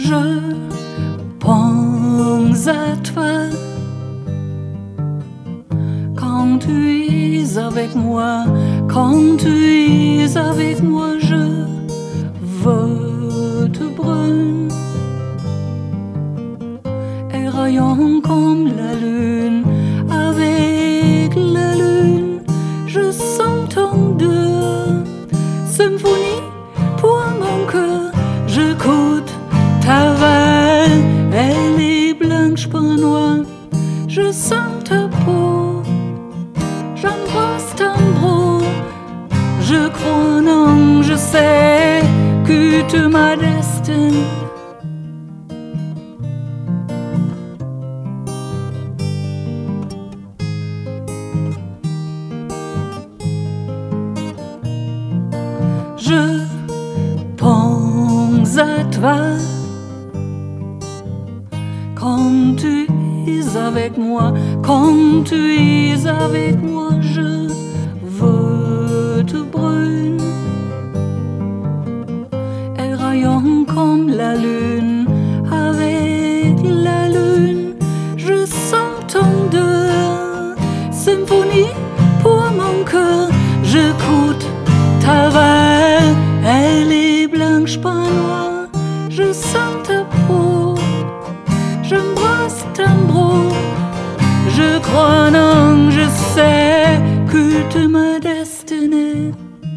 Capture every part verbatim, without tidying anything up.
Je pense à toi quand tu es avec moi, quand tu es avec moi, je veux te brûler et rayons comme la lune. Avec la lune, je sens ton deux symphonie pour mon cœur. J'écoute ta voix, elle est blanche, pas noire. Je sens ta peau, j'embrasse ton bras. Je crois, non, je sais que tu m'as destiné. Je pense à toi quand tu es avec moi, quand tu es avec moi, je veux te brûler et rayons comme la lune. Avec la lune, je sens ton deux symphonie pour mon cœur. J'écoute ta voix, elle est blanche, pas noire. Je sens ta peau, j'embrasse ton bras. Je crois, non, je sais que tu m'as destiné.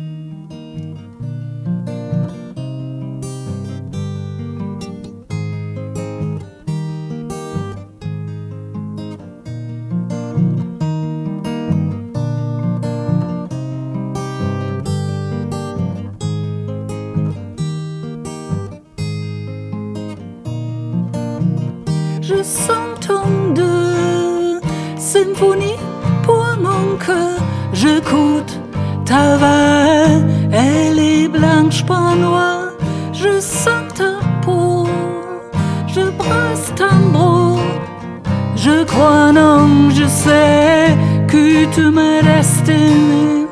Je sens ton deux symphonie pour mon cœur. J'écoute ta voix, elle est blanche, pas noire. Je sens ta peau, je brasse ton bras. Je crois, non, je sais que tu m'as destiné.